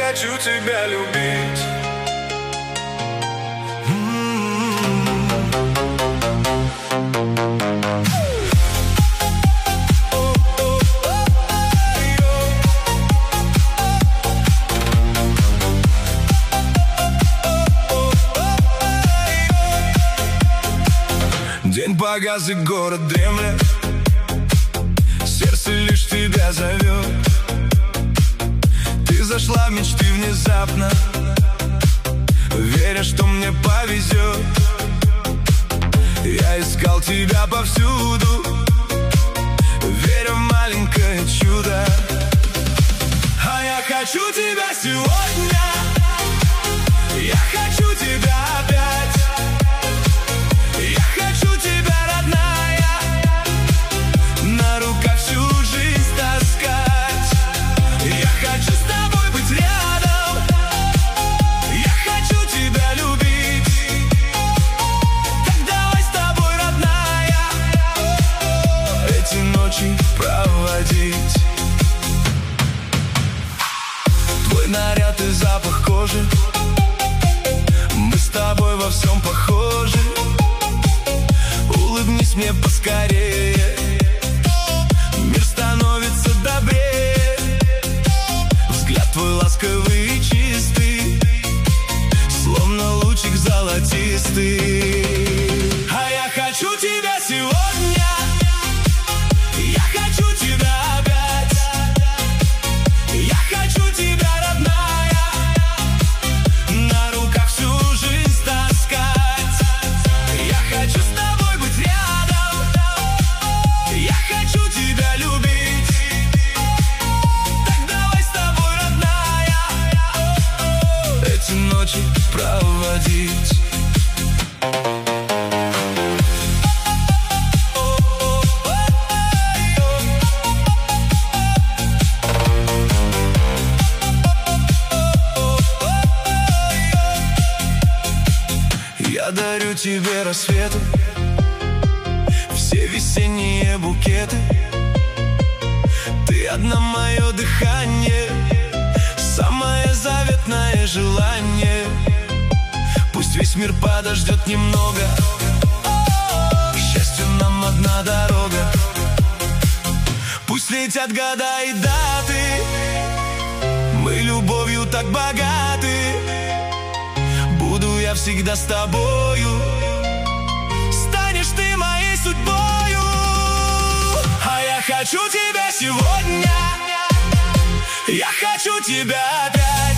хочу тебя любить. День погас и город дремлет, сердце лишь тебя зовет. Ты зашла в мечты внезапно, веря, что мне повезет. Я искал тебя повсюду, веря в маленькое чудо. А я хочу тебя сегодня, я хочу тебя опять. Я хочу тебя, родная, на руках всю жизнь таскать. Я хочу с тобой быть рядом, я хочу тебя любить. Так давай с тобой, родная, эти ночи проводить. Твой наряд и запах кожи, мы с тобой во всем похожи. Улыбнись мне поскорее, мир становится добрее. Взгляд твой ласковый и чистый, словно лучик золотистый. А я хочу тебя сегодня, я хочу тебя опять. Я хочу тебя, родная, на руках всю жизнь таскать. Я хочу с тобой быть рядом, я хочу тебя любить. Так давай с тобой, родная, эти ночи проводить. Я дарю тебе рассветы, все весенние букеты. Ты одна мое дыхание, самое заветное желание. Пусть весь мир подождет немного, к счастью нам одна дорога. Пусть летят года и даты, мы любовью так богаты. Буду я всегда с тобою, станешь ты моей судьбою. А я хочу тебя сегодня, я хочу тебя опять.